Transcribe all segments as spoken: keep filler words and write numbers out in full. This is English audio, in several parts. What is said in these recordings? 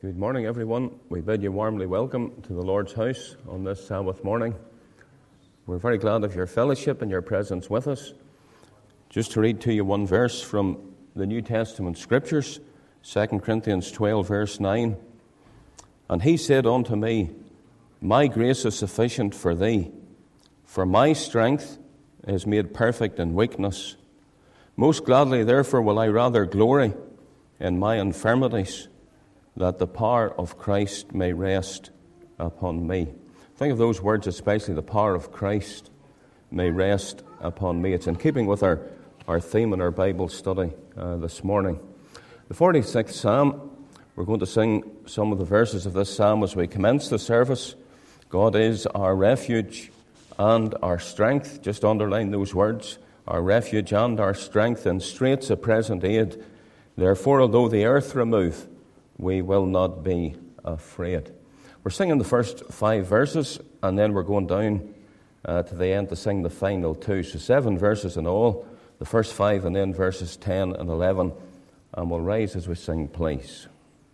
Good morning, everyone. We bid you warmly welcome to the Lord's house on this Sabbath morning. We're very glad of your fellowship and your presence with us. Just to read to you one verse from the New Testament Scriptures, Second Corinthians twelve, verse nine. And he said unto me, My grace is sufficient for thee, for my strength is made perfect in weakness. Most gladly, therefore, will I rather glory in my infirmities, that the power of Christ may rest upon me. Think of those words, especially the power of Christ may rest upon me. It's in keeping with our, our theme in our Bible study uh, this morning. The forty-sixth Psalm, we're going to sing some of the verses of this psalm as we commence the service. God is our refuge and our strength. Just underline those words, our refuge and our strength, in straits a present aid. Therefore, although the earth remove, we will not be afraid. We're singing the first five verses, and then we're going down uh, to the end to sing the final two. So seven verses in all, the first five, and then verses ten and eleven. And we'll rise as we sing, please.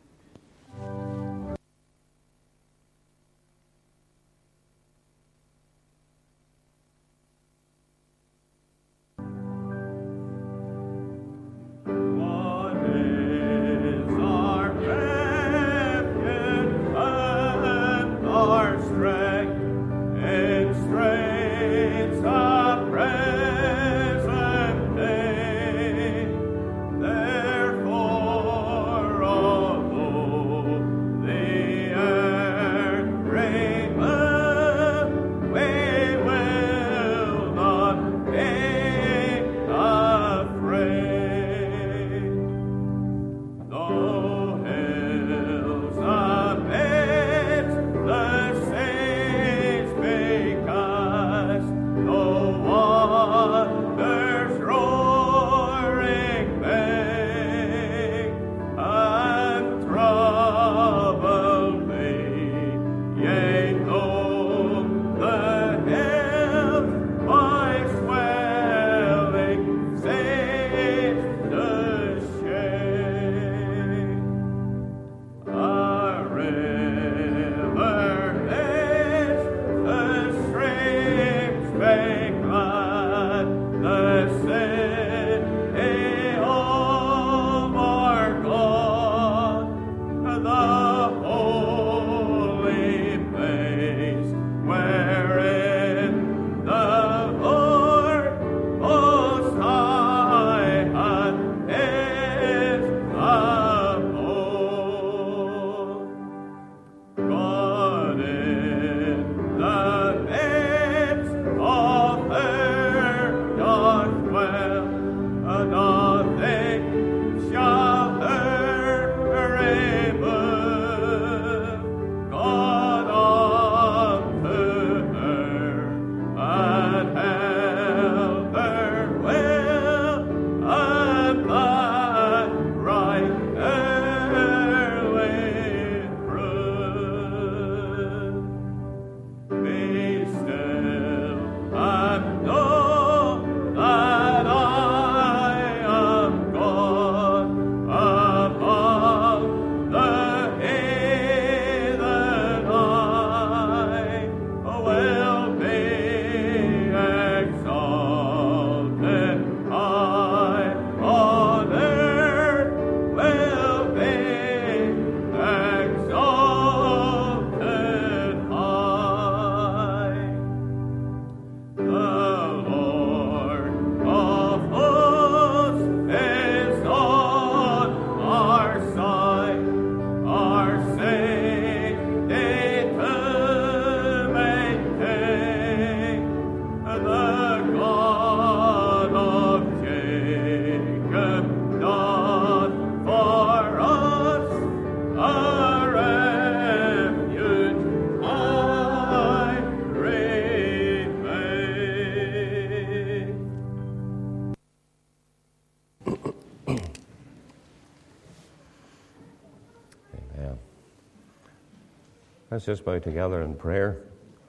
Let's just bow together in prayer.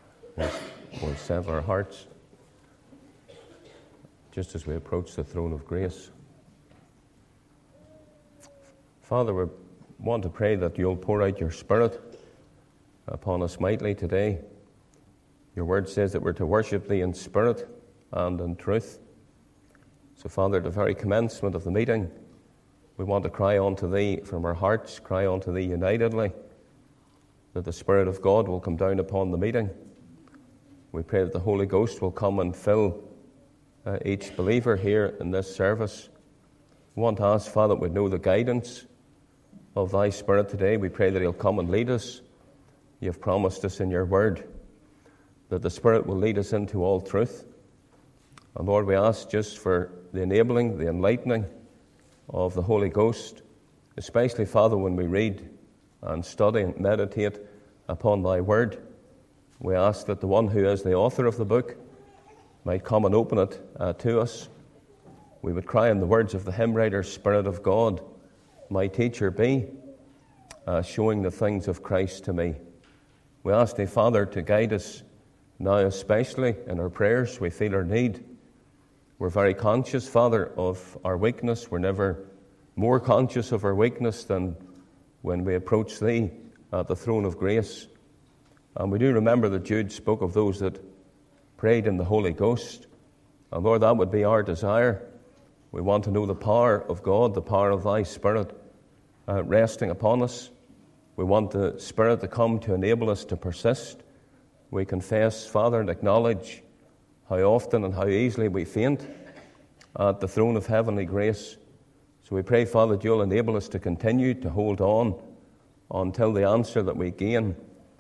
We'll settle our hearts just as we approach the throne of grace. Father, we're want to pray that you'll pour out your Spirit upon us mightily today. Your word says that we're to worship thee in spirit and in truth. So, Father, at the very commencement of the meeting, we want to cry unto thee from our hearts, cry unto thee unitedly, that the Spirit of God will come down upon the meeting. We pray that the Holy Ghost will come and fill uh, each believer here in this service. We want to ask, Father, that we know the guidance of thy Spirit today. We pray that he'll come and lead us. You have promised us in your word that the Spirit will lead us into all truth. And Lord, we ask just for the enabling, the enlightening of the Holy Ghost, especially, Father, when we read and study and meditate upon thy word. We ask that the one who is the author of the book might come and open it uh, to us. We would cry in the words of the hymn writer, Spirit of God, my teacher be, uh, showing the things of Christ to me. We ask thee, Father, to guide us now, especially in our prayers. We feel our need. We're very conscious, Father, of our weakness. We're never more conscious of our weakness than when we approach thee at the throne of grace. And we do remember that Jude spoke of those that prayed in the Holy Ghost. And Lord, that would be our desire. We want to know the power of God, the power of thy Spirit uh, resting upon us. We want the Spirit to come to enable us to persist. We confess, Father, and acknowledge how often and how easily we faint at the throne of heavenly grace. So we pray, Father, that you'll enable us to continue to hold on until the answer that we gain.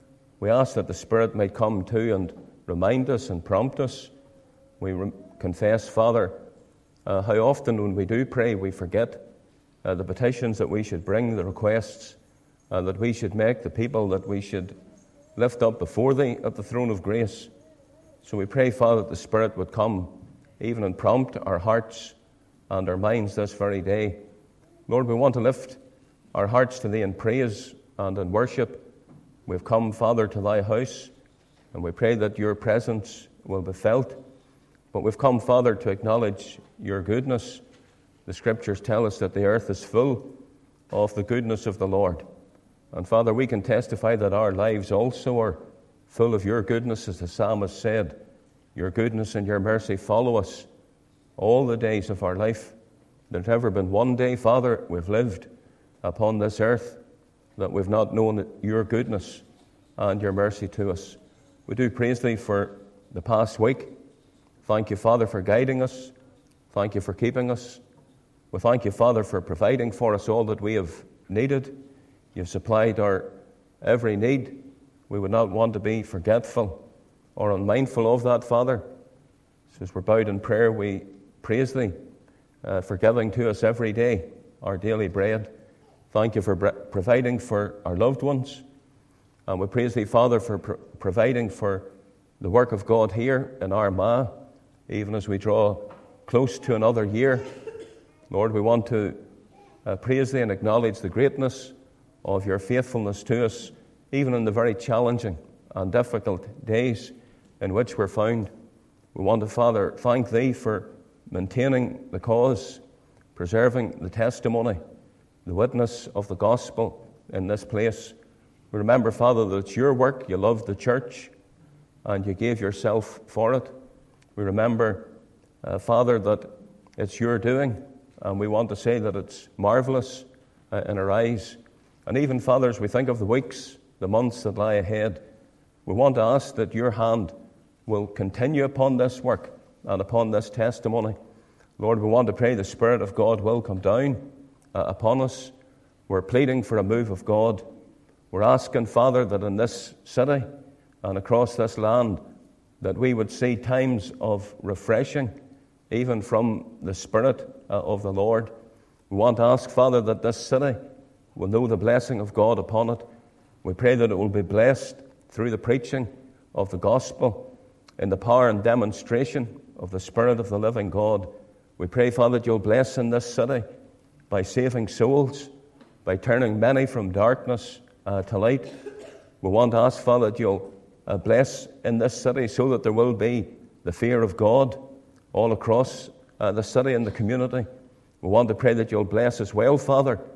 We ask that the Spirit might come to and remind us and prompt us. We re- confess, Father, uh, how often when we do pray we forget uh, the petitions that we should bring, the requests uh, that we should make, the people that we should lift up before thee at the throne of grace. So we pray, Father, that the Spirit would come even and prompt our hearts and our minds this very day. Lord, we want to lift our hearts to thee in praise and in worship. We've come, Father, to thy house, and we pray that your presence will be felt. But we've come, Father, to acknowledge your goodness. The Scriptures tell us that the earth is full of the goodness of the Lord. And Father, we can testify that our lives also are full of your goodness, as the psalmist said. Your goodness and your mercy follow us all the days of our life. There's never been one day, Father, we've lived upon this earth that we've not known your goodness and your mercy to us. We do praise thee for the past week. Thank you, Father, for guiding us. Thank you for keeping us. We thank you, Father, for providing for us all that we have needed. You've supplied our every need. We would not want to be forgetful or unmindful of that, Father. So as we're bowed in prayer, we praise thee uh, for giving to us every day our daily bread. Thank you for bre- providing for our loved ones. And we praise thee, Father, for pro- providing for the work of God here in Armagh, even as we draw close to another year. Lord, we want to uh, praise thee and acknowledge the greatness of your faithfulness to us, even in the very challenging and difficult days in which we're found. We want to, Father, thank thee for maintaining the cause, preserving the testimony, the witness of the gospel in this place. We remember, Father, that it's your work. You loved the church and you gave yourself for it. We remember, uh, Father, that it's your doing, and we want to say that it's marvelous uh, in our eyes. And even, Father, as we think of the weeks, the months that lie ahead, we want to ask that your hand will continue upon this work and upon this testimony. Lord, we want to pray the Spirit of God will come down uh, upon us. We're pleading for a move of God. We're asking, Father, that in this city and across this land, that we would see times of refreshing, even from the Spirit uh, of the Lord. We want to ask, Father, that this city will know the blessing of God upon it. We pray that it will be blessed through the preaching of the gospel in the power and demonstration of the Spirit of the living God. We pray, Father, that you'll bless in this city by saving souls, by turning many from darkness uh, to light. We want to ask, Father, that you'll uh, bless in this city so that there will be the fear of God all across uh, the city and the community. We want to pray that you'll bless as well, Father,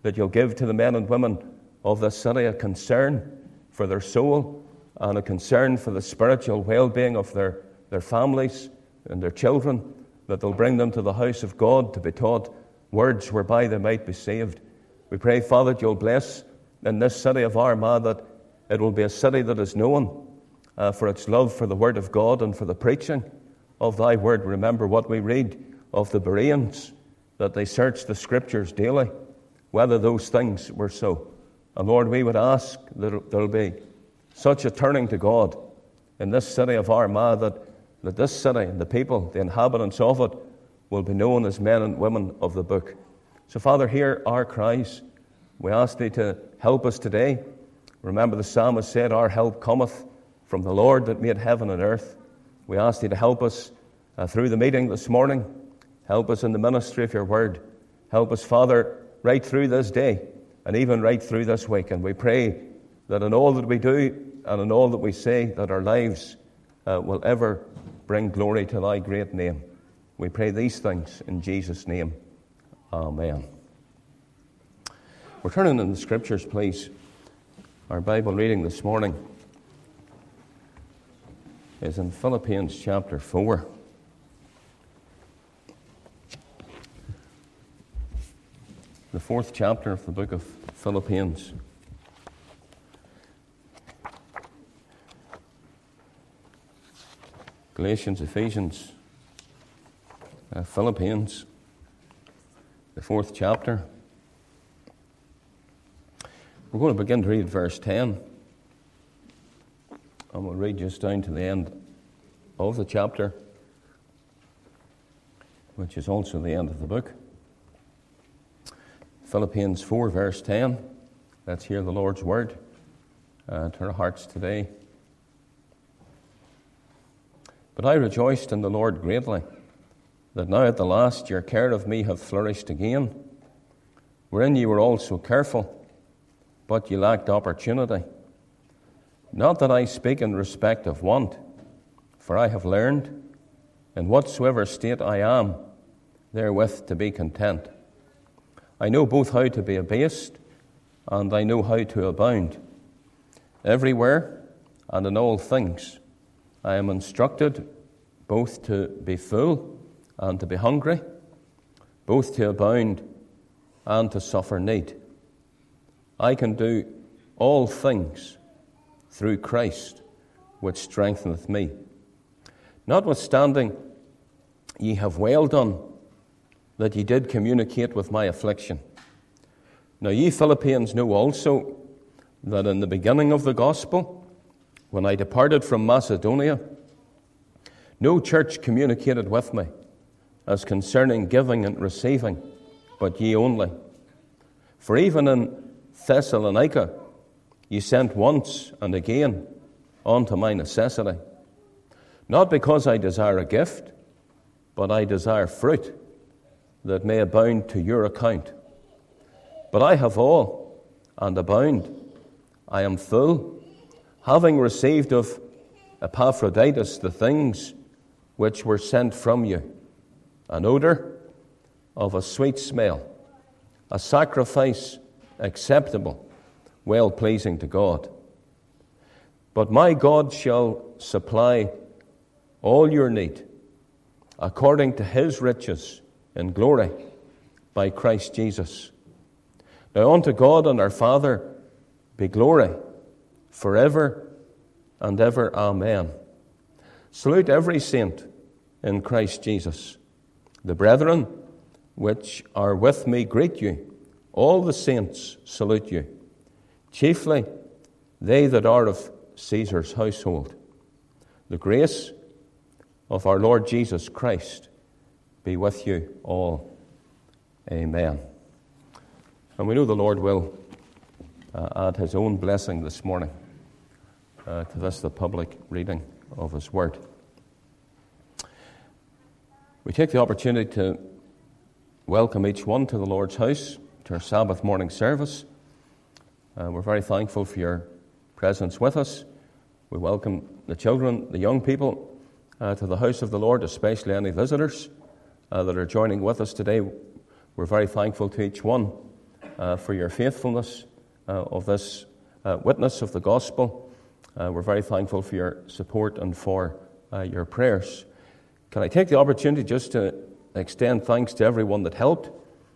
that you'll give to the men and women of this city a concern for their soul and a concern for the spiritual well-being of their, their families and their children, that they'll bring them to the house of God to be taught words whereby they might be saved. We pray, Father, that you'll bless in this city of Armagh, that it will be a city that is known uh, for its love for the Word of God and for the preaching of thy Word. Remember what we read of the Bereans, that they searched the Scriptures daily, whether those things were so. And Lord, we would ask that there will be such a turning to God in this city of Armagh, that, that this city and the people, the inhabitants of it, will be known as men and women of the book. So, Father, hear our cries. We ask thee to help us today. Remember, the psalmist said, our help cometh from the Lord that made heaven and earth. We ask thee to help us uh, through the meeting this morning. Help us in the ministry of your word. Help us, Father, right through this day and even right through this week. And we pray that in all that we do and in all that we say, that our lives uh, will ever bring glory to thy great name. We pray these things in Jesus' name. Amen. We're turning in the Scriptures, please. Our Bible reading this morning is in Philippians chapter four. The fourth chapter of the book of Philippians. Galatians, Ephesians, uh, Philippians, the fourth chapter. We're going to begin to read verse ten, and we'll read just down to the end of the chapter, which is also the end of the book. Philippians four, verse ten. Let's hear the Lord's word uh, to our hearts today. But I rejoiced in the Lord greatly, that now at the last your care of me hath flourished again, wherein ye were also careful, but ye lacked opportunity. Not that I speak in respect of want, for I have learned, in whatsoever state I am, therewith to be content. I know both how to be abased, and I know how to abound. Everywhere and in all things I am instructed both to be full and to be hungry, both to abound and to suffer need. I can do all things through Christ, which strengtheneth me. Notwithstanding, ye have well done that ye did communicate with my affliction. Now ye Philippians know also that in the beginning of the gospel, when I departed from Macedonia, no church communicated with me as concerning giving and receiving, but ye only. For even in Thessalonica ye sent once and again unto my necessity, not because I desire a gift, but I desire fruit that may abound to your account. But I have all and abound. I am full, having received of Epaphroditus the things which were sent from you, an odor of a sweet smell, a sacrifice acceptable, well-pleasing to God. But my God shall supply all your need, according to his riches in glory, by Christ Jesus. Now unto God and our Father be glory forever and ever. Amen. Salute every saint in Christ Jesus. The brethren which are with me greet you. All the saints salute you, chiefly they that are of Caesar's household. The grace of our Lord Jesus Christ be with you all. Amen. And we know the Lord will uh, add his own blessing this morning uh, to this, the public reading of his word. We take the opportunity to welcome each one to the Lord's house, to our Sabbath morning service. Uh, we're very thankful for your presence with us. We welcome the children, the young people, uh, to the house of the Lord, especially any visitors uh, that are joining with us today. We're very thankful to each one uh, for your faithfulness uh, of this uh, witness of the gospel. Uh, we're very thankful for your support and for uh, your prayers. Can I take the opportunity just to extend thanks to everyone that helped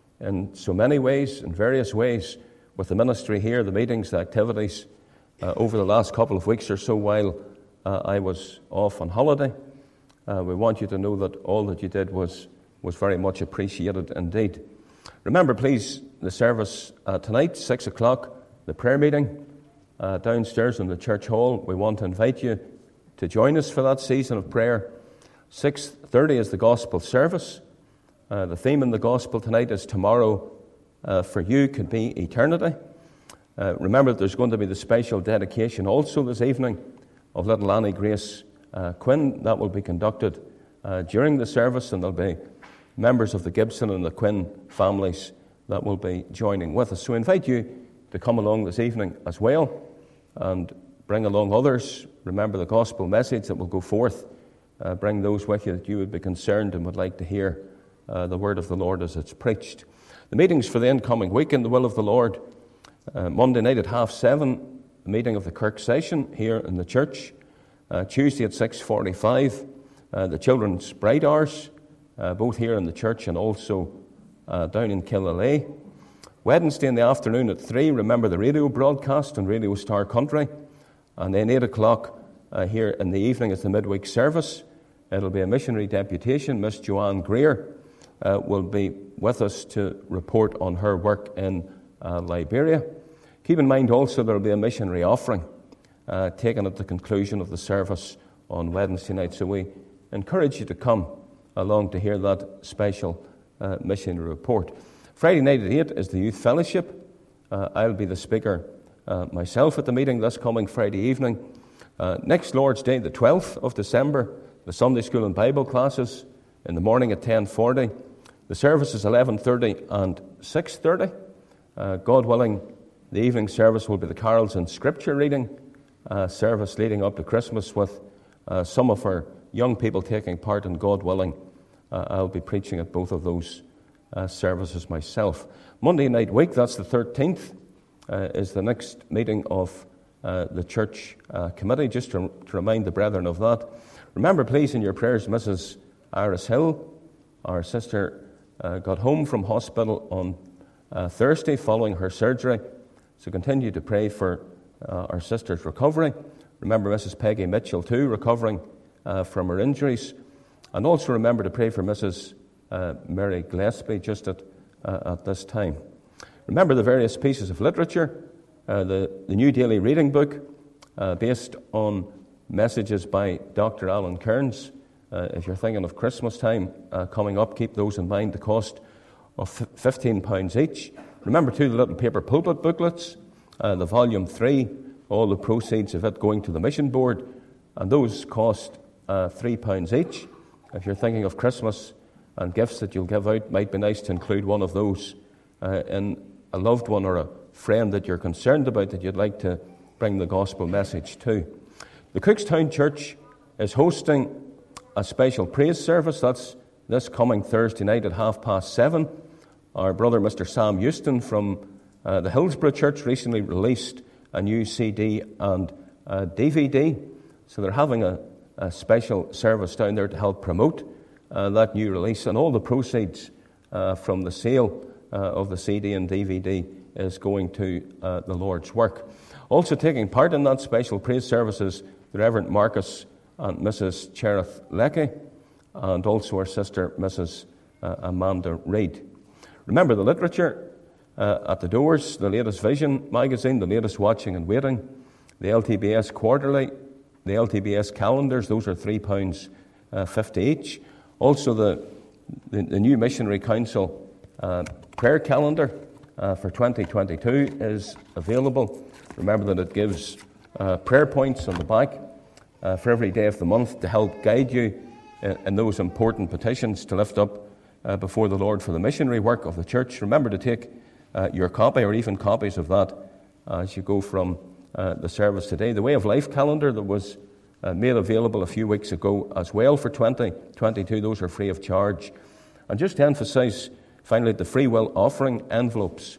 in so many ways, in various ways, with the ministry here, the meetings, the activities, uh, over the last couple of weeks or so while uh, I was off on holiday. Uh, we want you to know that all that you did was, was very much appreciated indeed. Remember, please, the service uh, tonight, six o'clock, the prayer meeting uh, downstairs in the church hall. We want to invite you to join us for that season of prayer. six thirty is the gospel service. Uh, the theme in the gospel tonight is tomorrow uh, for you could be eternity. Uh, remember, there's going to be the special dedication also this evening of little Annie Grace uh, Quinn. That will be conducted uh, during the service, and there'll be members of the Gibson and the Quinn families that will be joining with us. So I invite you to come along this evening as well and bring along others. Remember the gospel message that will go forth. Uh, bring those with you that you would be concerned and would like to hear uh, the word of the Lord as it's preached. The meetings for the incoming week in the will of the Lord. Uh, Monday night at half seven, the meeting of the Kirk session here in the church. Uh, Tuesday at six forty-five, uh, the children's bright hours, uh, both here in the church and also uh, down in Killalay. Wednesday in the afternoon at three, remember the radio broadcast on Radio Star Country. And then eight o'clock uh, here in the evening is the midweek service. It'll be a missionary deputation. Miss Joanne Greer uh, will be with us to report on her work in uh, Liberia. Keep in mind also there will be a missionary offering uh, taken at the conclusion of the service on Wednesday night. So we encourage you to come along to hear that special uh, missionary report. Friday night at eight is the youth fellowship. Uh, I'll be the speaker uh, myself at the meeting this coming Friday evening. Uh, next Lord's Day, the twelfth of December, the Sunday school and Bible classes in the morning at ten forty. The service is eleven thirty and six thirty. Uh, God willing, the evening service will be the carols and scripture reading uh, service leading up to Christmas with uh, some of our young people taking part, and God willing, uh, I'll be preaching at both of those uh, services myself. Monday night week, that's the thirteenth, uh, is the next meeting of uh, the church uh, committee, just to, to remind the brethren of that. Remember, please, in your prayers, Missus Iris Hill, our sister, uh, got home from hospital on uh, Thursday following her surgery. So continue to pray for uh, our sister's recovery. Remember Missus Peggy Mitchell, too, recovering uh, from her injuries. And also remember to pray for Missus Uh, Mary Gillespie just at, uh, at this time. Remember the various pieces of literature, uh, the, the new daily reading book uh, based on messages by Doctor Alan Kearns. Uh, if you're thinking of Christmas time uh, coming up, keep those in mind. The cost of fifteen pounds each. Remember too the little paper pulpit booklets, uh, the volume three, all the proceeds of it going to the mission board, and those cost uh, three pounds each. If you're thinking of Christmas and gifts that you'll give out, might be nice to include one of those uh, in a loved one or a friend that you're concerned about that you'd like to bring the gospel message to. The Cookstown Church is hosting a special praise service. That's this coming Thursday night at half past seven. Our brother, Mister Sam Houston from uh, the Hillsborough Church, recently released a new C D and uh, D V D. So they're having a, a special service down there to help promote Uh, that new release, and all the proceeds uh, from the sale uh, of the C D and D V D is going to uh, the Lord's work. Also taking part in that special praise service is the Reverend Marcus and Missus Cherith Leckie, and also our sister, Missus Uh, Amanda Reid. Remember the literature uh, at the doors, the latest Vision magazine, the latest Watching and Waiting, the L T B S Quarterly, the L T B S calendars, those are three pounds fifty each. Also, the, the, the new Missionary Council uh, prayer calendar uh, for twenty twenty-two is available. Remember that it gives uh, prayer points on the back uh, for every day of the month to help guide you in, in those important petitions to lift up uh, before the Lord for the missionary work of the church. Remember to take uh, your copy or even copies of that uh, as you go from uh, the service today. The Way of Life calendar that was Uh, made available a few weeks ago as well for twenty twenty-two. Those are free of charge. And just to emphasize, finally, the free will offering envelopes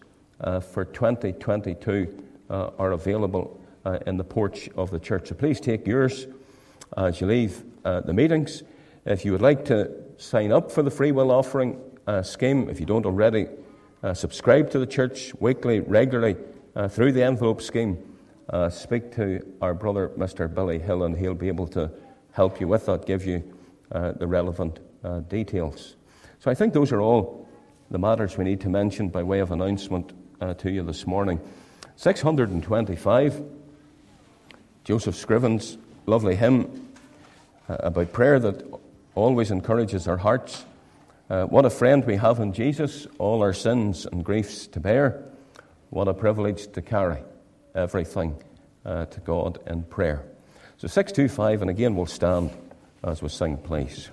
uh, for twenty twenty-two uh, are available uh, in the porch of the church. So please take yours as you leave uh, the meetings. If you would like to sign up for the free will offering uh, scheme, if you don't already uh, subscribe to the church weekly, regularly uh, through the envelope scheme, uh, speak to our brother, Mister Billy Hill, and he'll be able to help you with that, give you uh, the relevant uh, details. So I think those are all the matters we need to mention by way of announcement uh, to you this morning. six hundred twenty-five, Joseph Scriven's lovely hymn uh, about prayer that always encourages our hearts. Uh, what a friend we have in Jesus, all our sins and griefs to bear. What a privilege to carry everything uh, to God in prayer. So six twenty-five, and again we'll stand as we sing, please.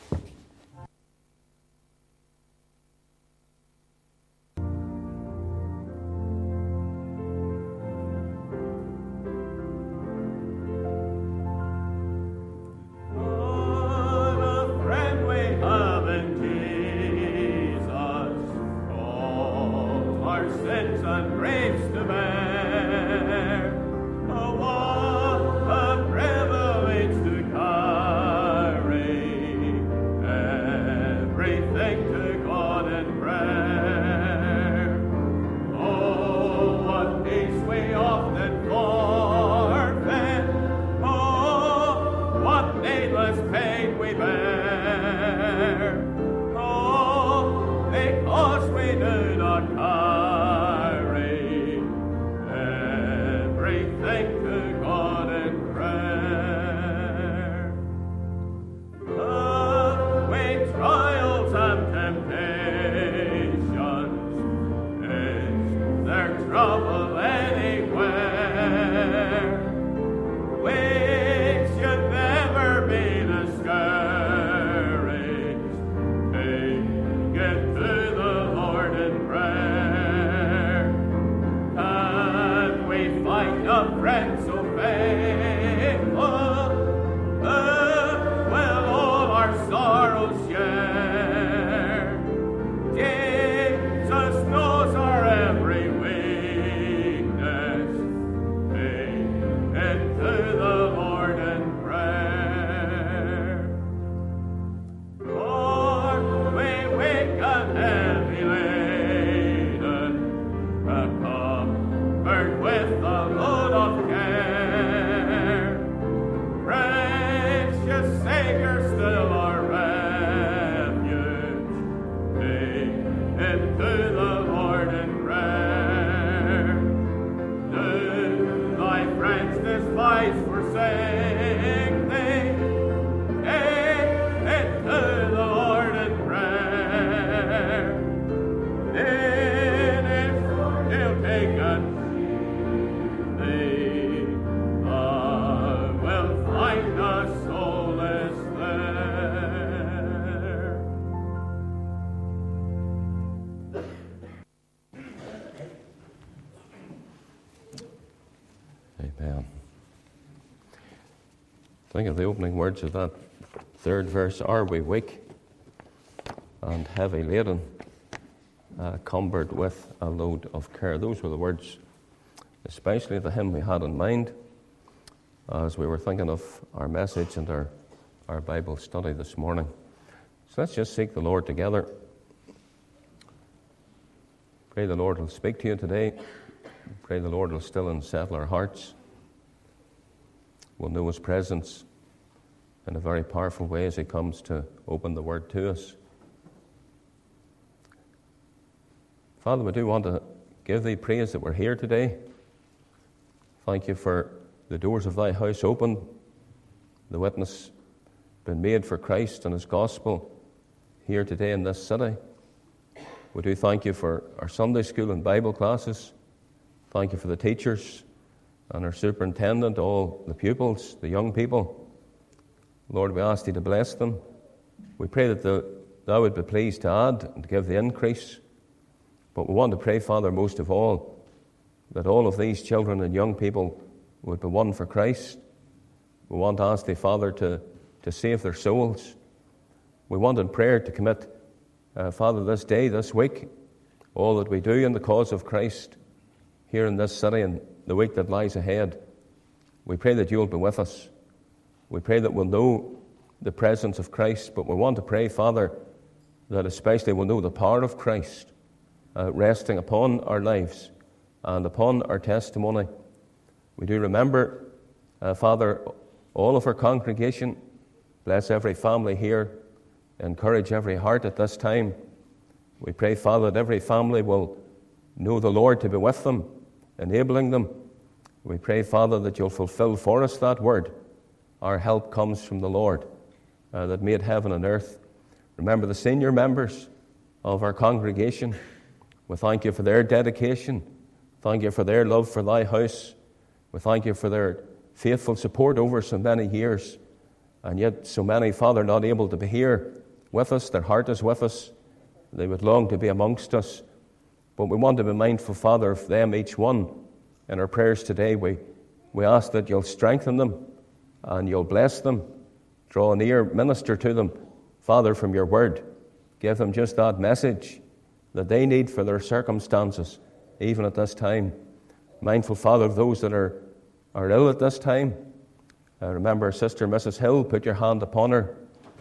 Think of the opening words of that third verse. Are we weak and heavy laden, uh, cumbered with a load of care? Those were the words, especially the hymn we had in mind as we were thinking of our message and our, our Bible study this morning. So let's just seek the Lord together. Pray the Lord will speak to you today. Pray the Lord will still and settle our hearts. We'll know His presence in a very powerful way as He comes to open the Word to us. Father, we do want to give Thee praise that we're here today. Thank You for the doors of Thy house open, the witness been made for Christ and His gospel here today in this city. We do thank You for our Sunday school and Bible classes. Thank You for the teachers and our superintendent, all the pupils, the young people. Lord, we ask Thee to bless them. We pray that the, Thou would be pleased to add and to give the increase. But we want to pray, Father, most of all, that all of these children and young people would be won for Christ. We want to ask Thee, Father, to, to save their souls. We want in prayer to commit, uh, Father, this day, this week, all that we do in the cause of Christ here in this city and the week that lies ahead. We pray that you'll be with us. We pray that we'll know the presence of Christ, but we want to pray, Father, that especially we'll know the power of Christ uh, resting upon our lives and upon our testimony. We do remember, uh, Father, all of our congregation. Bless every family here. Encourage every heart at this time. We pray, Father, that every family will know the Lord to be with them, enabling them. We pray, Father, that you'll fulfill for us that word. Our help comes from the Lord uh, that made heaven and earth. Remember the senior members of our congregation. We thank you for their dedication. Thank you for their love for thy house. We thank you for their faithful support over so many years. And yet so many, Father, not able to be here with us. Their heart is with us. They would long to be amongst us. But we want to be mindful, Father, of them, each one. In our prayers today, we, we ask that you'll strengthen them and you'll bless them. Draw near, minister to them, Father, from your word. Give them just that message that they need for their circumstances, even at this time. Mindful, Father, of those that are, are ill at this time. Uh, remember Sister Missus Hill, put your hand upon her.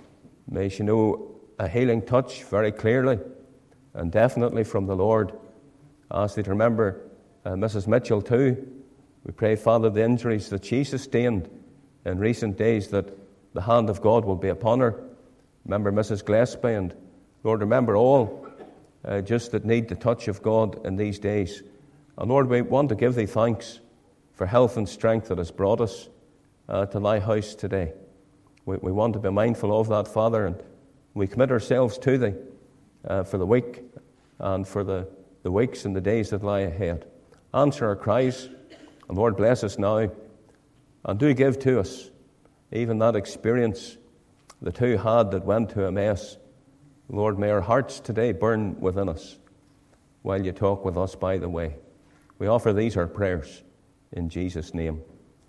May she know a healing touch very clearly and definitely from the Lord. Ask thee to remember uh, Missus Mitchell too. We pray, Father, the injuries that she sustained in recent days, that the hand of God will be upon her. Remember Missus Gillespie, and Lord, remember all uh, just that need the touch of God in these days. And Lord, we want to give thee thanks for health and strength that has brought us uh, to thy house today. We, we want to be mindful of that, Father, and we commit ourselves to thee uh, for the week and for the, the weeks and the days that lie ahead. Answer our cries, and Lord, bless us now, and do give to us even that experience the two had that went to Emmaus. Lord, may our hearts today burn within us while you talk with us by the way. We offer these our prayers in Jesus' name.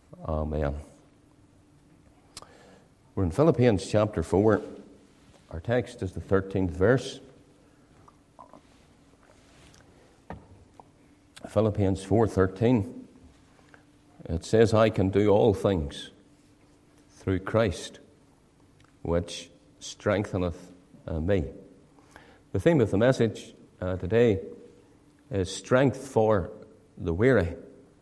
Amen. We're in Philippians chapter four. Our text is the thirteenth verse. Philippians four thirteen. It says, I can do all things through Christ, which strengtheneth uh, me. The theme of the message uh, today is strength for the weary.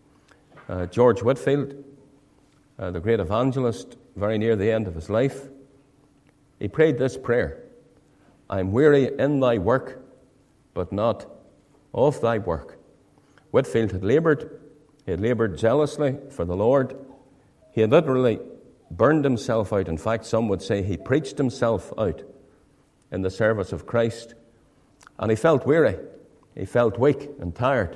Uh, George Whitefield, uh, the great evangelist, very near the end of his life, he prayed this prayer: I am weary in thy work, but not of thy work. Whitefield had laboured. He had laboured zealously for the Lord. He had literally burned himself out. In fact, some would say he preached himself out in the service of Christ. And he felt weary. He felt weak and tired.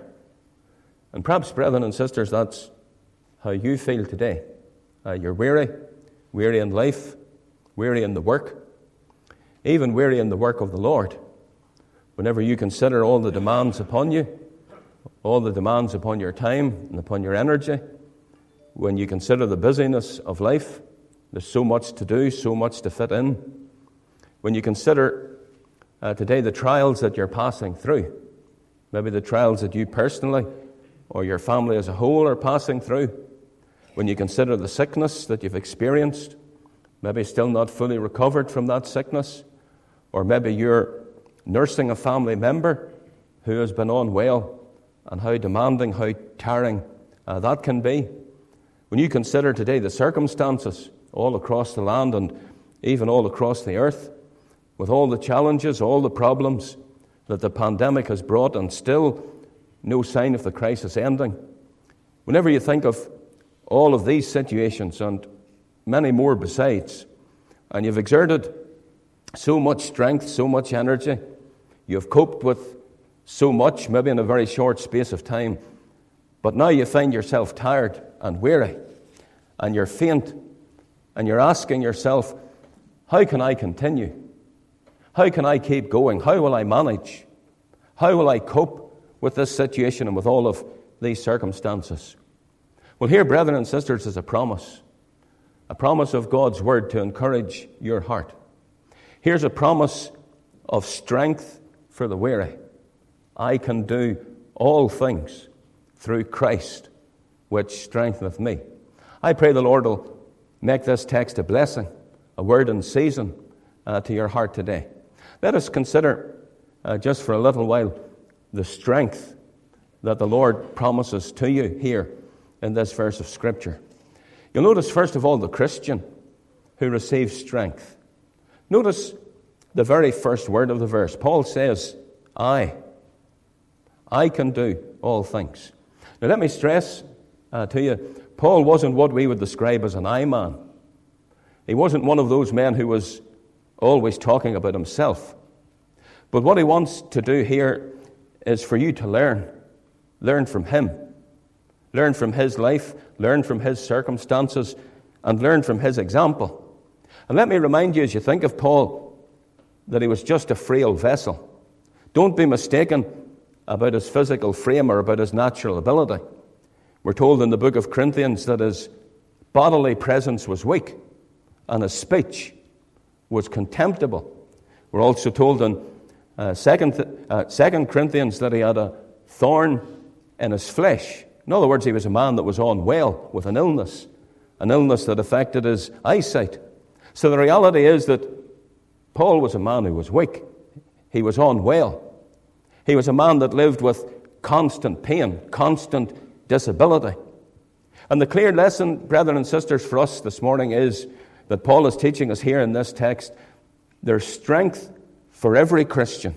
And perhaps, brethren and sisters, that's how you feel today. Uh, you're weary, weary in life, weary in the work, even weary in the work of the Lord. Whenever you consider all the demands upon you, all the demands upon your time and upon your energy, when you consider the busyness of life, there's so much to do, so much to fit in. When you consider uh, today the trials that you're passing through, maybe the trials that you personally or your family as a whole are passing through, when you consider the sickness that you've experienced, maybe still not fully recovered from that sickness, or maybe you're nursing a family member who has been unwell, and how demanding, how tiring uh, that can be. When you consider today the circumstances all across the land and even all across the earth, with all the challenges, all the problems that the pandemic has brought, and still no sign of the crisis ending. Whenever you think of all of these situations and many more besides, and you've exerted so much strength, so much energy, you've coped with so much, maybe in a very short space of time, but now you find yourself tired and weary, and you're faint, and you're asking yourself, how can I continue? How can I keep going? How will I manage? How will I cope with this situation and with all of these circumstances? Well, here, brethren and sisters, is a promise, a promise of God's word to encourage your heart. Here's a promise of strength for the weary. I can do all things through Christ, which strengtheneth me. I pray the Lord will make this text a blessing, a word in season uh, to your heart today. Let us consider uh, just for a little while the strength that the Lord promises to you here in this verse of Scripture. You'll notice, first of all, the Christian who receives strength. Notice the very first word of the verse. Paul says, I. I can do all things. Now let me stress uh, to you, Paul wasn't what we would describe as an I man. He wasn't one of those men who was always talking about himself. But what he wants to do here is for you to learn. Learn from him. Learn from his life. Learn from his circumstances. And learn from his example. And let me remind you, as you think of Paul, that he was just a frail vessel. Don't be mistaken about his physical frame or about his natural ability. We're told in the book of Corinthians that his bodily presence was weak and his speech was contemptible. We're also told in uh, second, uh, Second Corinthians that he had a thorn in his flesh. In other words, he was a man that was unwell with an illness, an illness that affected his eyesight. So the reality is that Paul was a man who was weak. He was unwell. He was a man that lived with constant pain, constant disability. And the clear lesson, brethren and sisters, for us this morning is that Paul is teaching us here in this text, there's strength for every Christian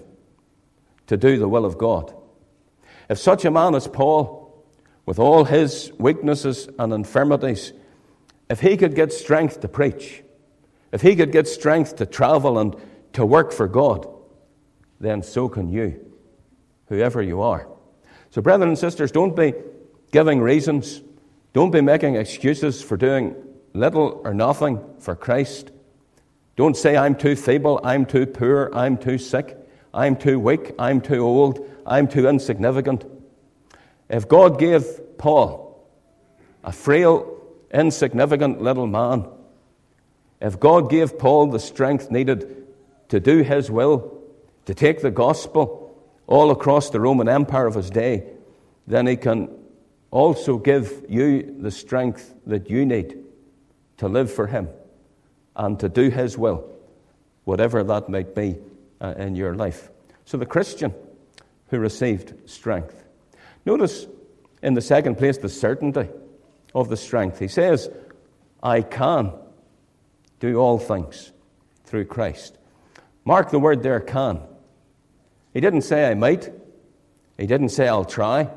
to do the will of God. If such a man as Paul, with all his weaknesses and infirmities, if he could get strength to preach, if he could get strength to travel and to work for God, then so can you, whoever you are. So, brethren and sisters, don't be giving reasons. Don't be making excuses for doing little or nothing for Christ. Don't say, I'm too feeble, I'm too poor, I'm too sick, I'm too weak, I'm too old, I'm too insignificant. If God gave Paul, a frail, insignificant little man, if God gave Paul the strength needed to do his will, to take the gospel all across the Roman Empire of his day, then he can also give you the strength that you need to live for him and to do his will, whatever that might be uh, in your life. So the Christian who received strength. Notice in the second place the certainty of the strength. He says, I can do all things through Christ. Mark the word there, can. He didn't say I might. He didn't say I'll try.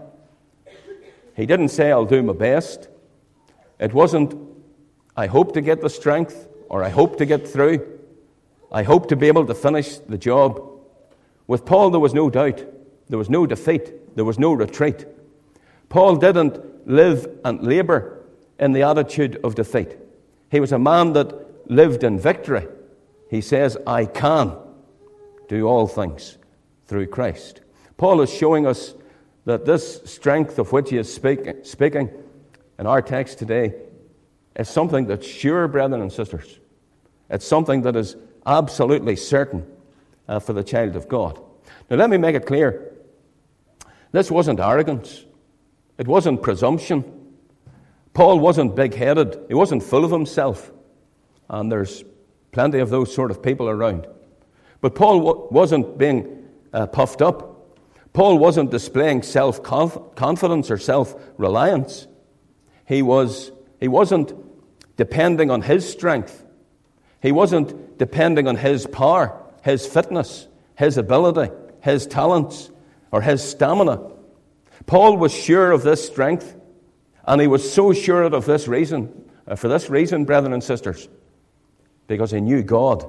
He didn't say I'll do my best. It wasn't I hope to get the strength or I hope to get through. I hope to be able to finish the job. With Paul there was no doubt. There was no defeat. There was no retreat. Paul didn't live and labor in the attitude of defeat. He was a man that lived in victory. He says, I can do all things through Christ. Paul is showing us that this strength of which he is speaking, speaking in our text today is something that's sure, brethren and sisters. It's something that is absolutely certain uh, for the child of God. Now let me make it clear. This wasn't arrogance. It wasn't presumption. Paul wasn't big-headed. He wasn't full of himself. And there's plenty of those sort of people around. But Paul w- wasn't being uh, puffed up. Paul wasn't displaying self-confidence or self-reliance. He was, he wasn't depending on his strength. He wasn't depending on his power, his fitness, his ability, his talents, or his stamina. Paul was sure of this strength, and he was so sure of this reason, uh, for this reason, brethren and sisters, because he knew God.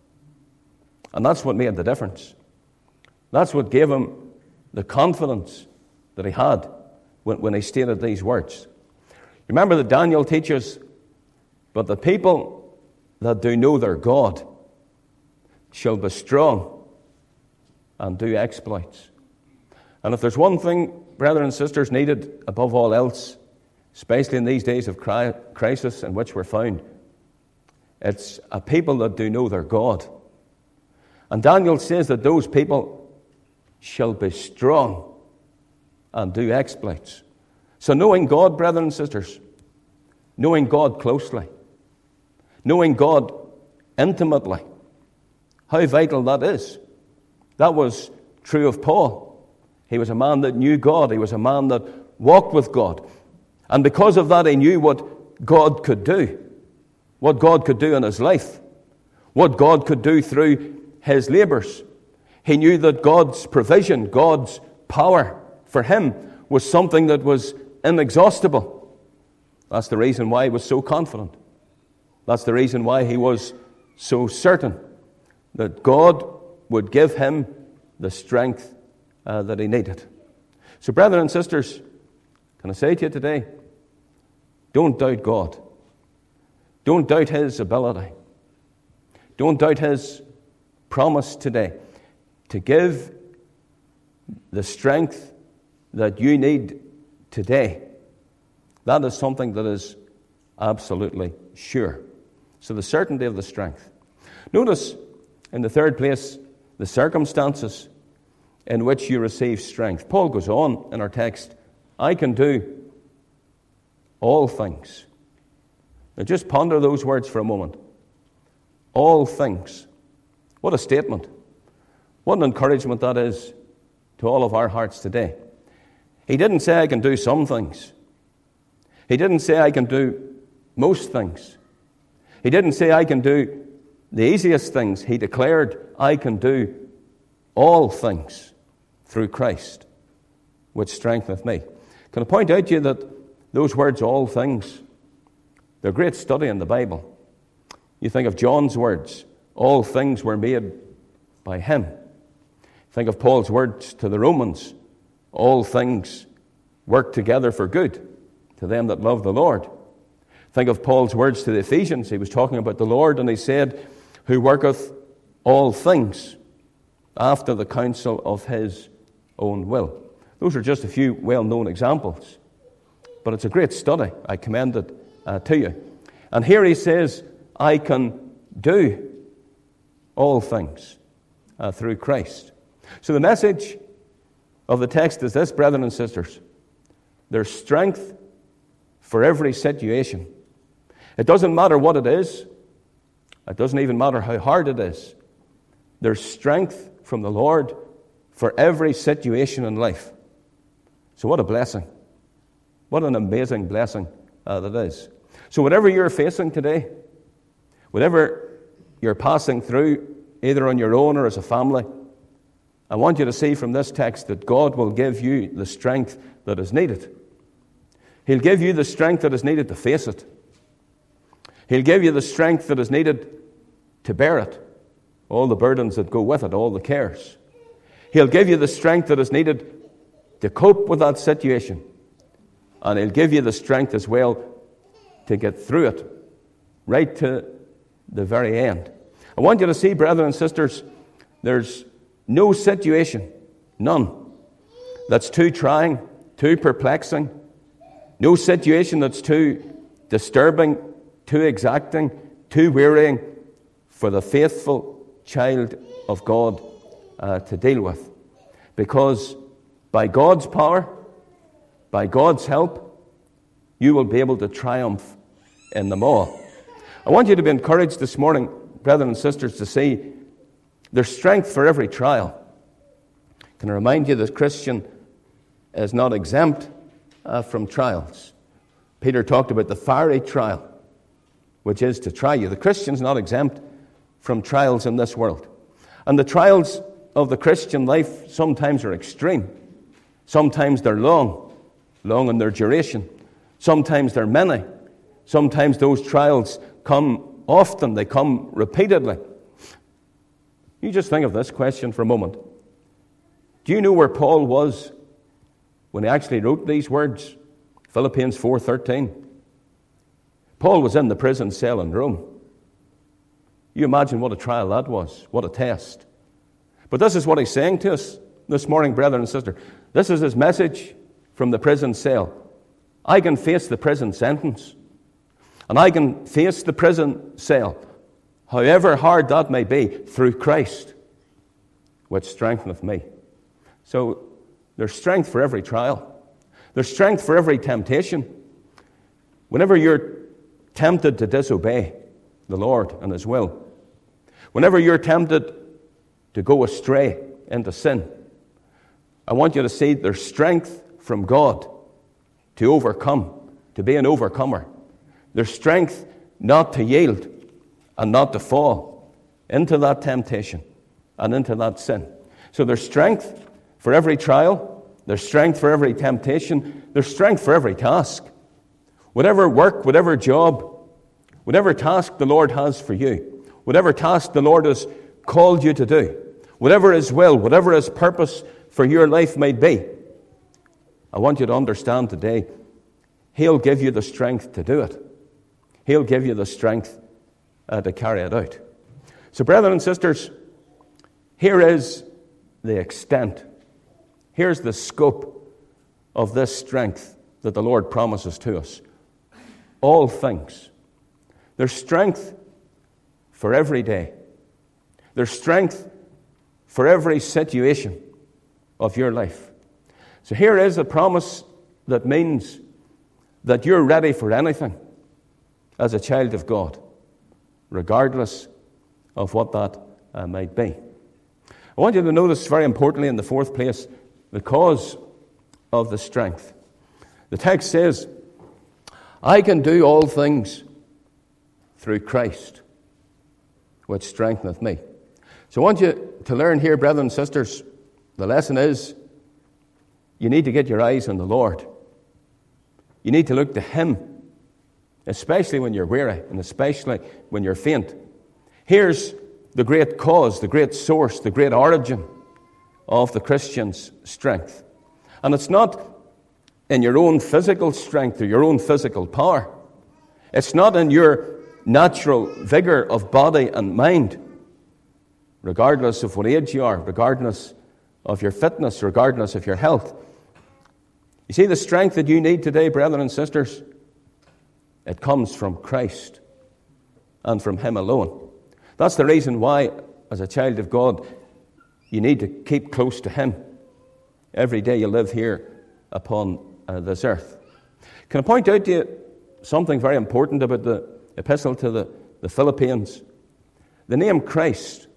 And that's what made the difference. That's what gave him the confidence that he had when, when he stated these words. Remember that Daniel teaches, but the people that do know their God shall be strong and do exploits. And if there's one thing, brethren and sisters, needed above all else, especially in these days of cri- crisis in which we're found, it's a people that do know their God. And Daniel says that those people shall be strong and do exploits. So knowing God, brethren and sisters, knowing God closely, knowing God intimately, how vital that is. That was true of Paul. He was a man that knew God. He was a man that walked with God. And because of that, he knew what God could do, what God could do in his life, what God could do through his labors. He knew that God's provision, God's power for him was something that was inexhaustible. That's the reason why he was so confident. That's the reason why he was so certain that God would give him the strength uh, that he needed. So, brethren and sisters, can I say to you today, don't doubt God. Don't doubt his ability. Don't doubt his promise today to give the strength that you need today. That is something that is absolutely sure. So the certainty of the strength. Notice, in the third place, the circumstances in which you receive strength. Paul goes on in our text, I can do all things. Now just ponder those words for a moment. All things. What a statement. What an encouragement that is to all of our hearts today. He didn't say I can do some things. He didn't say I can do most things. He didn't say I can do the easiest things. He declared I can do all things through Christ, which strengtheneth me. Can I point out to you that those words, all things, they're great study in the Bible. You think of John's words, all things were made by him. Think of Paul's words to the Romans, all things work together for good to them that love the Lord. Think of Paul's words to the Ephesians. He was talking about the Lord, and he said, who worketh all things after the counsel of his own will. Those are just a few well-known examples. But it's a great study. I commend it uh, to you. And here he says, I can do all things uh, through Christ. So the message of the text is this, brethren and sisters. There's strength for every situation. It doesn't matter what it is. It doesn't even matter how hard it is. There's strength from the Lord for every situation in life. So what a blessing. What an amazing blessing uh, that is. So whatever you're facing today, whatever you're passing through, either on your own or as a family, I want you to see from this text that God will give you the strength that is needed. He'll give you the strength that is needed to face it. He'll give you the strength that is needed to bear it, all the burdens that go with it, all the cares. He'll give you the strength that is needed to cope with that situation. And he'll give you the strength as well to get through it, right to the very end. I want you to see, brethren and sisters, there's no situation, none, that's too trying, too perplexing, no situation that's too disturbing, too exacting, too wearying for the faithful child of God uh, to deal with. Because by God's power, by God's help, you will be able to triumph in them all. I want you to be encouraged this morning, brethren and sisters, to see there's strength for every trial. Can I remind you that Christian is not exempt uh, from trials. Peter talked about the fiery trial, which is to try you. The Christian's not exempt from trials in this world. And the trials of the Christian life sometimes are extreme. Sometimes they're long, long in their duration. Sometimes they're many. Sometimes those trials come often. They come repeatedly. You just think of this question for a moment. Do you know where Paul was when he actually wrote these words? Philippians four thirteen. Paul was in the prison cell in Rome. You imagine what a trial that was, what a test. But this is what he's saying to us this morning, brother and sister. This is his message from the prison cell. I can face the prison sentence, and I can face the prison cell, however hard that may be, through Christ, which strengtheneth me. So there's strength for every trial. There's strength for every temptation. Whenever you're tempted to disobey the Lord and His will, whenever you're tempted to go astray into sin, I want you to see there's strength from God to overcome, to be an overcomer. There's strength not to yield and not to fall into that temptation and into that sin. So there's strength for every trial. There's strength for every temptation. There's strength for every task. Whatever work, whatever job, whatever task the Lord has for you, whatever task the Lord has called you to do, whatever His will, whatever His purpose for your life might be, I want you to understand today, He'll give you the strength to do it. He'll give you the strength uh, to carry it out. So, brethren and sisters, here is the extent, here's the scope of this strength that the Lord promises to us. All things. There's strength for every day. There's strength for every situation of your life. So here is a promise that means that you're ready for anything as a child of God, regardless of what that uh, might be. I want you to notice very importantly in the fourth place, the cause of the strength. The text says, I can do all things through Christ, which strengtheneth me. So I want you to learn here, brethren and sisters, the lesson is you need to get your eyes on the Lord. You need to look to Him, especially when you're weary and especially when you're faint. Here's the great cause, the great source, the great origin of the Christian's strength. And it's not in your own physical strength or your own physical power. It's not in your natural vigor of body and mind, regardless of what age you are, regardless of your fitness, regardless of your health. You see, the strength that you need today, brethren and sisters, it comes from Christ and from Him alone. That's the reason why, as a child of God, you need to keep close to Him every day you live here upon uh, this earth. Can I point out to you something very important about the epistle to the, the Philippians? The name Christ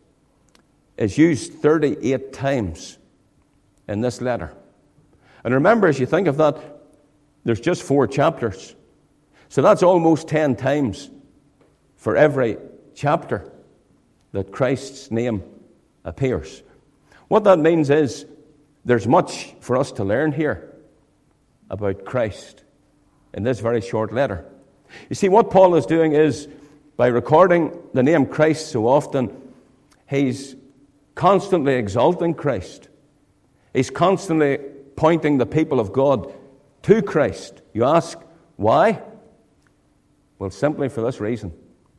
is used thirty-eight times in this letter. And remember, as you think of that, there's just four chapters. So that's almost ten times for every chapter that Christ's name appears. What that means is there's much for us to learn here about Christ in this very short letter. You see, what Paul is doing is, by recording the name Christ so often, he's constantly exalting Christ. He's constantly pointing the people of God to Christ. You ask, why? Well, simply for this reason.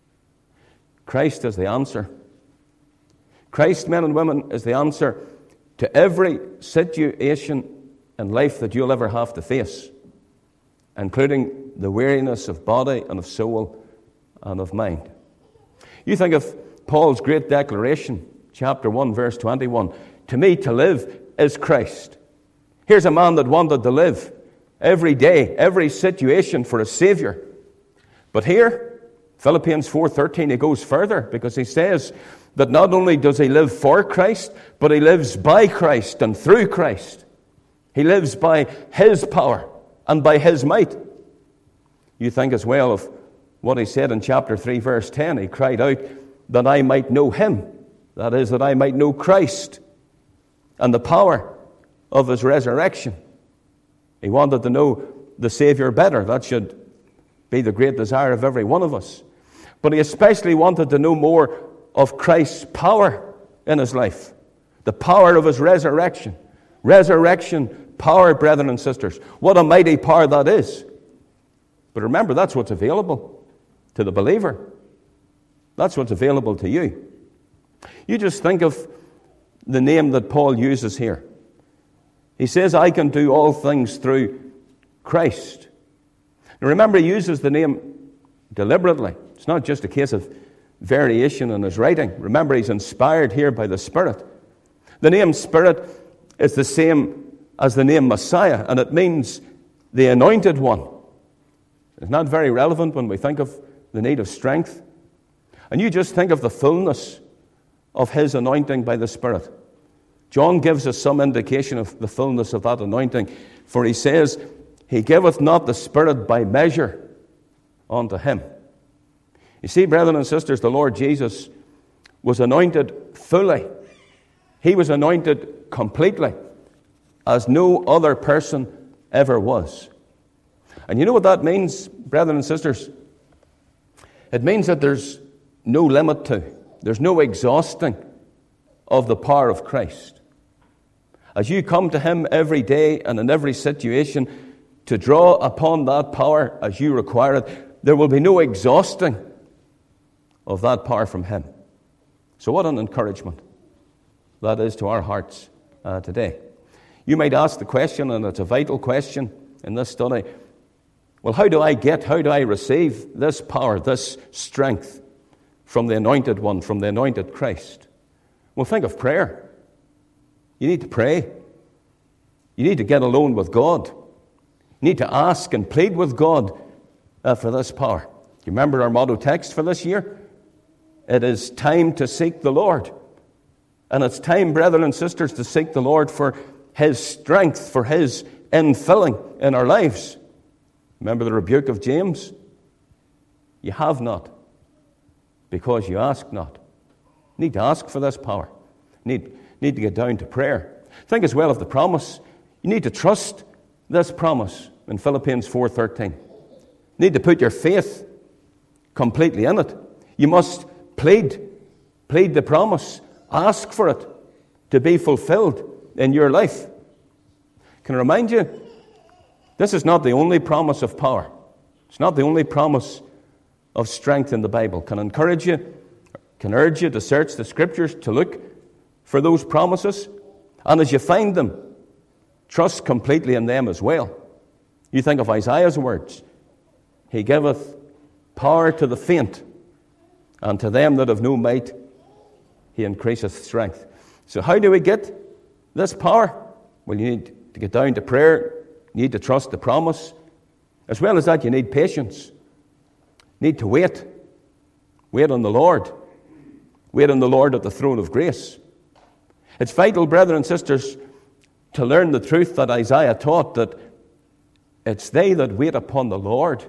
Christ is the answer. Christ, men and women, is the answer to every situation in life that you'll ever have to face, including the weariness of body and of soul and of mind. You think of Paul's great declaration, chapter one, verse twenty-one. To me, to live is Christ. Here's a man that wanted to live every day, every situation for a Savior. But here, Philippians four thirteen, he goes further because he says that not only does he live for Christ, but he lives by Christ and through Christ. He lives by His power and by His might. You think as well of what he said in chapter three, verse ten. He cried out that I might know Him. That is, that I might know Christ and the power of His resurrection. He wanted to know the Savior better. That should be the great desire of every one of us. But he especially wanted to know more of Christ's power in his life. The power of His resurrection. Resurrection power, brethren and sisters. What a mighty power that is. But remember, that's what's available to the believer. That's what's available to you. You just think of the name that Paul uses here. He says, I can do all things through Christ. Now remember, he uses the name deliberately. It's not just a case of variation in his writing. Remember, he's inspired here by the Spirit. The name Spirit It's the same as the name Messiah, and it means the anointed one. It's not very relevant when we think of the need of strength. And you just think of the fullness of his anointing by the Spirit. John gives us some indication of the fullness of that anointing, for he says, he giveth not the Spirit by measure unto him. You see, brethren and sisters, the Lord Jesus was anointed fully. He was anointed completely, as no other person ever was. And you know what that means, brethren and sisters? It means that there's no limit to, there's no exhausting of the power of Christ. As you come to him every day and in every situation to draw upon that power as you require it, there will be no exhausting of that power from him. So what an encouragement that is to our hearts uh, today. You might ask the question, and it's a vital question in this study, well, how do I get, how do I receive this power, this strength from the anointed one, from the anointed Christ? Well, think of prayer. You need to pray. You need to get alone with God. You need to ask and plead with God uh, for this power. Do you remember our motto text for this year? It is time to seek the Lord. And it's time, brethren and sisters, to seek the Lord for his strength, for his infilling in our lives. Remember the rebuke of James? You have not, because you ask not. You need to ask for this power. You need, need to get down to prayer. Think as well of the promise. You need to trust this promise in Philippians four thirteen. You need to put your faith completely in it. You must plead, plead the promise. Ask for it to be fulfilled in your life. Can I remind you, this is not the only promise of power. It's not the only promise of strength in the Bible. Can I encourage you, can urge you to search the Scriptures, to look for those promises, and as you find them, trust completely in them as well. You think of Isaiah's words, he giveth power to the faint, and to them that have no might, he increaseth strength. So how do we get this power? Well, you need to get down to prayer. You need to trust the promise. As well as that, you need patience. You need to wait. Wait on the Lord. Wait on the Lord at the throne of grace. It's vital, brethren and sisters, to learn the truth that Isaiah taught, that it's they that wait upon the Lord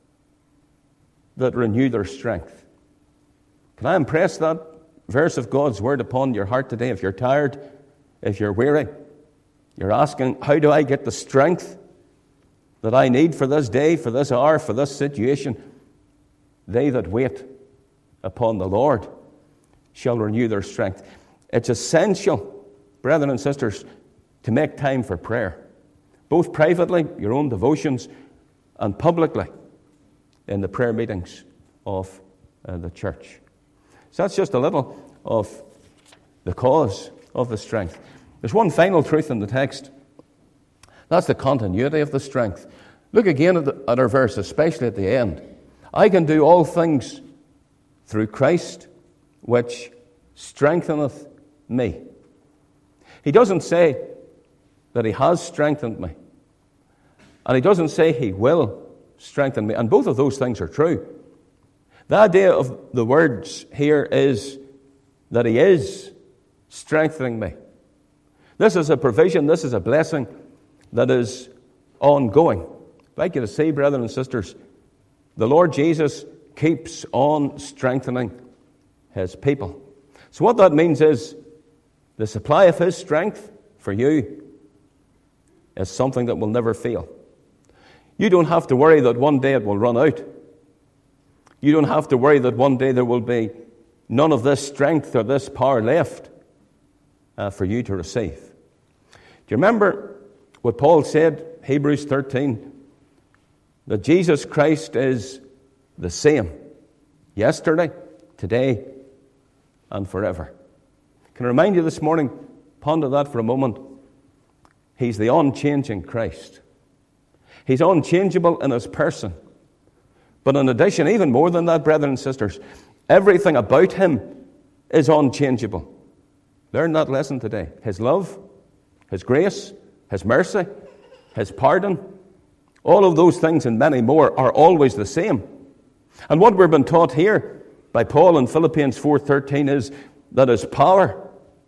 that renew their strength. Can I impress that verse of God's word upon your heart today? If you're tired, if you're weary, you're asking, how do I get the strength that I need for this day, for this hour, for this situation? They that wait upon the Lord shall renew their strength. It's essential, brethren and sisters, to make time for prayer, both privately, your own devotions, and publicly in the prayer meetings of uh, the church. So that's just a little of the cause of the strength. There's one final truth in the text. That's the continuity of the strength. Look again at, the, at our verse, especially at the end. I can do all things through Christ, which strengtheneth me. He doesn't say that he has strengthened me. And he doesn't say he will strengthen me. And both of those things are true. The idea of the words here is that he is strengthening me. This is a provision, this is a blessing that is ongoing. I'd like you to see, brethren and sisters, the Lord Jesus keeps on strengthening his people. So what that means is the supply of his strength for you is something that will never fail. You don't have to worry that one day it will run out. You don't have to worry that one day there will be none of this strength or this power left uh, for you to receive. Do you remember what Paul said, Hebrews thirteen, that Jesus Christ is the same yesterday, today, and forever? Can I remind you this morning, ponder that for a moment, he's the unchanging Christ. He's unchangeable in his person. But in addition, even more than that, brethren and sisters, everything about him is unchangeable. Learn that lesson today. His love, His grace, His mercy, His pardon, all of those things and many more are always the same. And what we've been taught here by Paul in Philippians four thirteen is that His power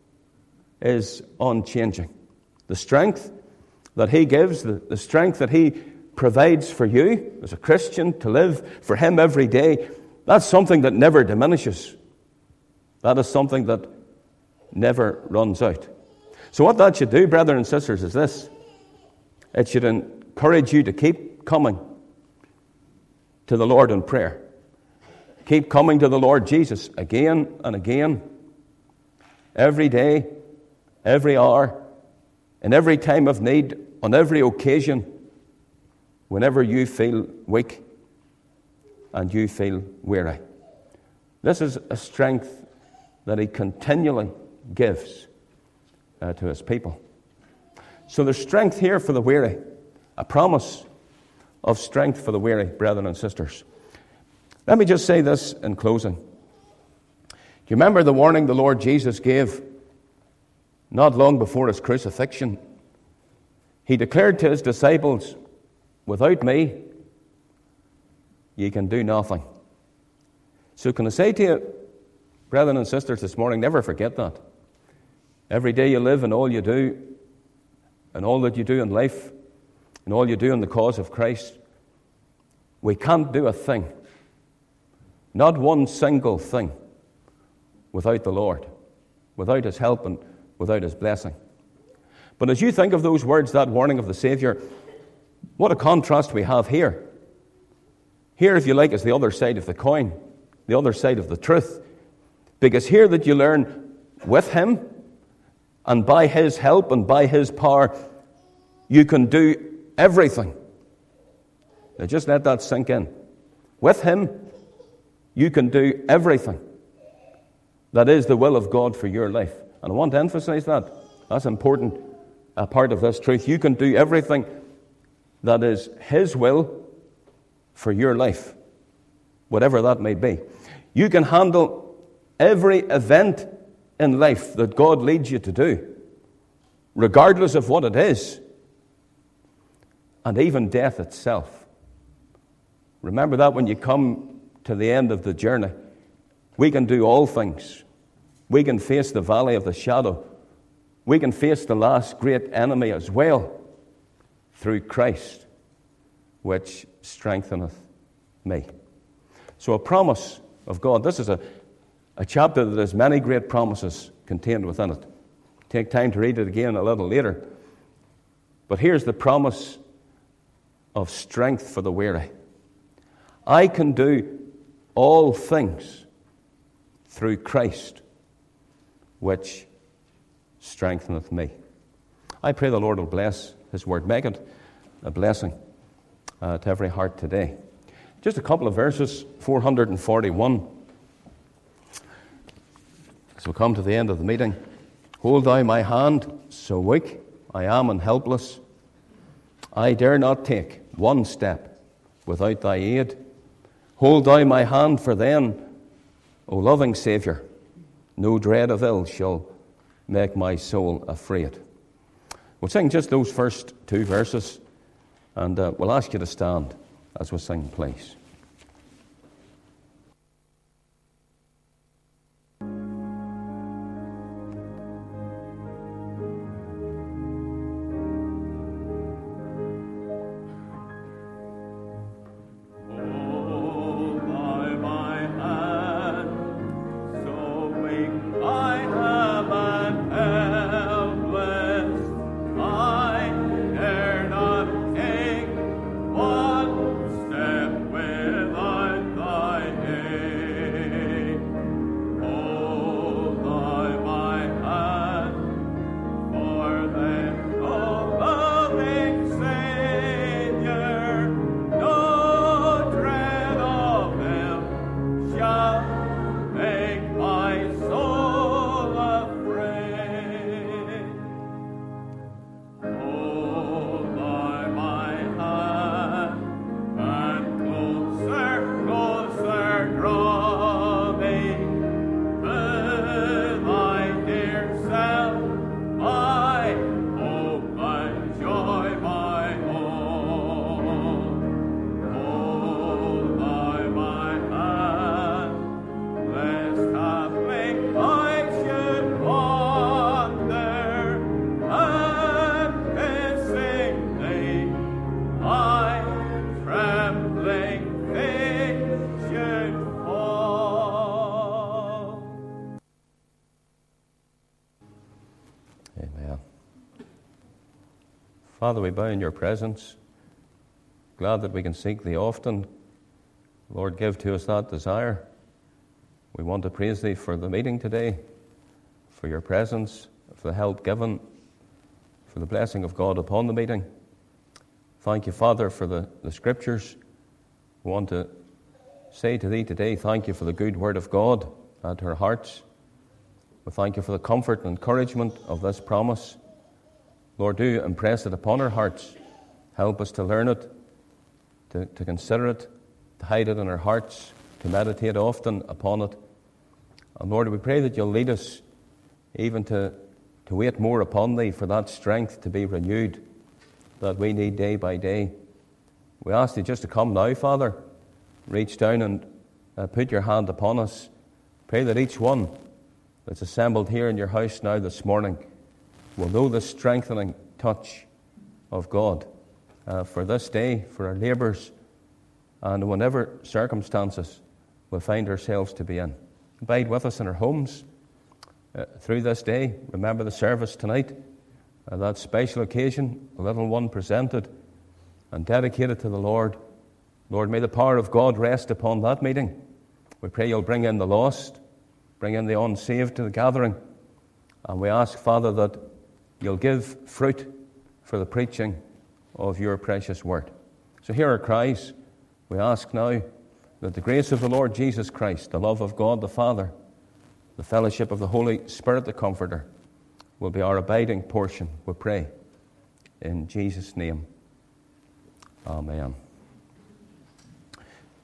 is unchanging. The strength that He gives, the, the strength that He provides for you as a Christian to live for Him every day, that's something that never diminishes. That is something that never runs out. So what that should do, brethren and sisters, is this. It should encourage you to keep coming to the Lord in prayer. Keep coming to the Lord Jesus again and again, every day, every hour, in every time of need, on every occasion, whenever you feel weak and you feel weary. This is a strength that He continually gives uh, to His people. So there's strength here for the weary, a promise of strength for the weary, brethren and sisters. Let me just say this in closing. Do you remember the warning the Lord Jesus gave not long before His crucifixion? He declared to His disciples, "Without me, ye can do nothing." So can I say to you, brethren and sisters, this morning, never forget that. Every day you live and all you do, and all that you do in life, and all you do in the cause of Christ, we can't do a thing, not one single thing, without the Lord, without His help and without His blessing. But as you think of those words, that warning of the Savior, what a contrast we have here. Here, if you like, is the other side of the coin, the other side of the truth. Because here that you learn with Him, and by His help and by His power, you can do everything. Now just let that sink in. With Him, you can do everything. That is the will of God for your life. And I want to emphasize that. That's important, a part of this truth. You can do everything that is His will for your life, whatever that may be. You can handle every event in life that God leads you to do, regardless of what it is, and even death itself. Remember that when you come to the end of the journey. We can do all things. We can face the valley of the shadow. We can face the last great enemy as well through Christ, which strengtheneth me. So a promise of God. This is a, a chapter that has many great promises contained within it. Take time to read it again a little later. But here's the promise of strength for the weary. I can do all things through Christ, which strengtheneth me. I pray the Lord will bless His word. Make it a blessing uh, to every heart today. Just a couple of verses, four hundred forty-one. As we come to the end of the meeting. Hold thou my hand, so weak I am and helpless. I dare not take one step without thy aid. Hold thou my hand, for then, O loving Saviour, no dread of ill shall make my soul afraid. We'll sing just those first two verses, and uh, we'll ask you to stand as we sing, please. One step with Father, we bow in your presence, glad that we can seek thee often. Lord, give to us that desire. We want to praise thee for the meeting today, for your presence, for the help given, for the blessing of God upon the meeting. Thank you, Father, for the, the Scriptures. We want to say to thee today, thank you for the good word of God at our hearts. We thank you for the comfort and encouragement of this promise. Lord, do impress it upon our hearts. Help us to learn it, to, to consider it, to hide it in our hearts, to meditate often upon it. And Lord, we pray that you'll lead us even to, to wait more upon thee for that strength to be renewed that we need day by day. We ask thee just to come now, Father. Reach down and uh, put your hand upon us. Pray that each one that's assembled here in your house now this morning will know the strengthening touch of God uh, for this day, for our labours, and whatever circumstances we find ourselves to be in. Abide with us in our homes uh, through this day. Remember the service tonight, uh, that special occasion, a little one presented and dedicated to the Lord. Lord, may the power of God rest upon that meeting. We pray you'll bring in the lost, bring in the unsaved to the gathering. And we ask, Father, that you'll give fruit for the preaching of your precious word. So hear our cries. We ask now that the grace of the Lord Jesus Christ, the love of God the Father, the fellowship of the Holy Spirit, the Comforter, will be our abiding portion, we pray. In Jesus' name, amen.